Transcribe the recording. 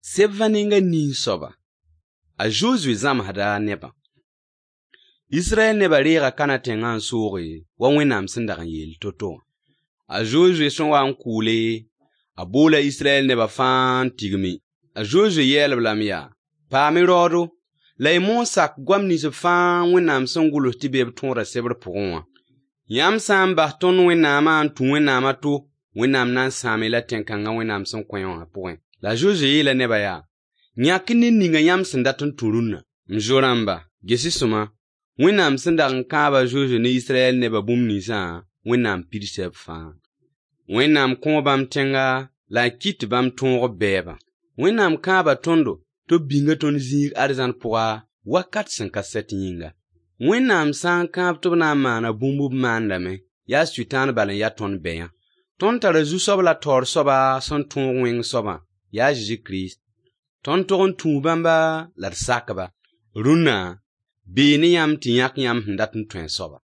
Sevvaninga ni soba. A Josué zam hada neba. Israel neba rega kana tengan sori wa wenam sindagan yel toto. A Josué son wa nkule a bola Israel neba fan tigmi. A Josué yelblam ya paami rodo la y mon sak gwam ni se fan wenam son gulo tibeb tonra sebre pugwa. Yam sam ba ton wenam an tu wenam ato wenam nan sami la tenkanga wenam son kwen apuen. La Josué la neba ya nyakini ninga yam sindatun turunna mjoramba gesi suma wenam sindagan kaba Josué ni Israel neba bum nisa wenam pirseb fa wenam ko bam tenga la kit bam tongo beba wenam kaba tondo to binga ton zig arzan puwa wakat sin kaset yinga wenam san kab to na mana bumbu mandame ya suitan balan ya ton beya ton tara zu sobla tor soba son ton wing soba ya Jésus Christ ton togon tu bamba la sakaba runa be ni yam ti yak yam ndatun twen soba